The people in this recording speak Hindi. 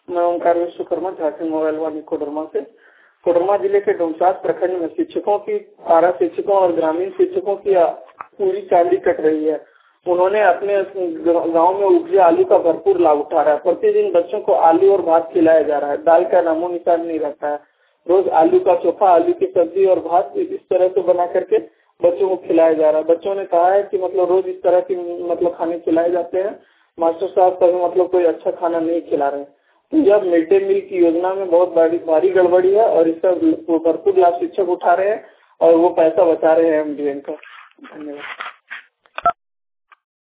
मैं ओमकार विश्वकर्मा, झारखंड मोबाइल वाली कोडरमा से। कोडरमा जिले के डोमसार प्रखंड में शिक्षकों की, पारा शिक्षकों और ग्रामीण शिक्षकों की पूरी चांदी कट रही है। उन्होंने अपने गांव में उपजे आलू का भरपूर लाभ उठा रहा है। प्रतिदिन बच्चों को आलू और भात खिलाया जा रहा है। दाल का नामो निशान नहीं रहता है। रोज आलू का चोखा, आलू की सब्जी और भात इस तरह से बना करके बच्चों को खिलाया जा रहा है। बच्चों ने कहा है कि मतलब रोज इस तरह की मतलब खाने खिलाए जाते हैं। मास्टर साहब कभी मतलब कोई अच्छा खाना नहीं खिला रहे हैं। तो यह मिड डे मील की योजना में बहुत भारी गड़बड़ी है और इसका भरपूर लाभ शिक्षक उठा रहे हैं और वो पैसा बचा रहे हैं एमडीएम का। धन्यवाद।